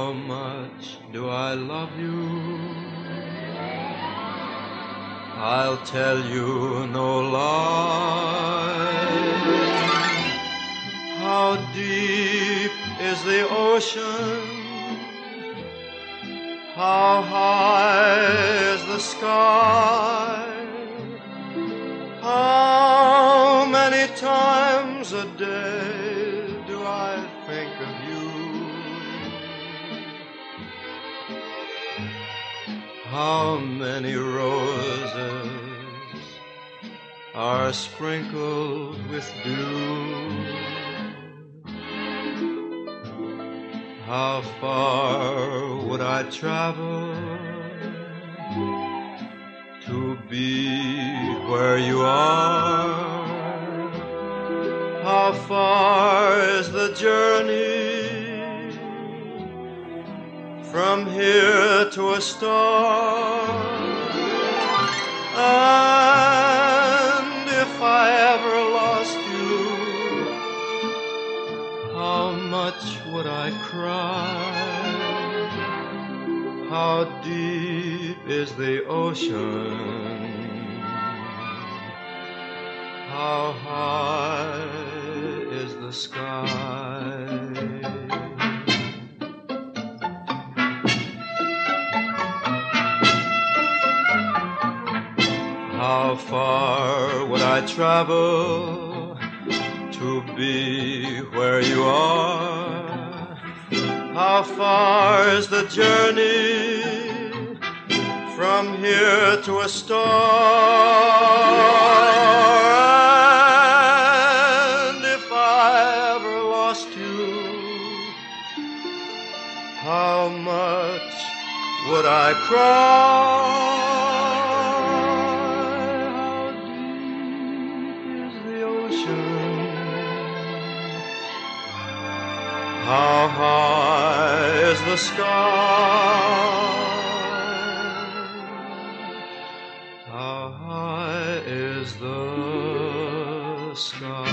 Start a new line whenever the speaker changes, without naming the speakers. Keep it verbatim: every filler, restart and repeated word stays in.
How much do I love you? I'll tell you no lie. How deep is the ocean? How high is the sky? How many times a day do I think of you? How many roses are sprinkled with dew? How far would I travel to be where you are? How far is the journey from here to a star? And if I ever lost you, how much would I cry? How deep is the ocean? How high is the sky? How far would I travel to be where you are? How far is the journey from here to a star? And if I ever lost you, how much would I cry? How deep is the ocean? How high is the sky? How high is the sky?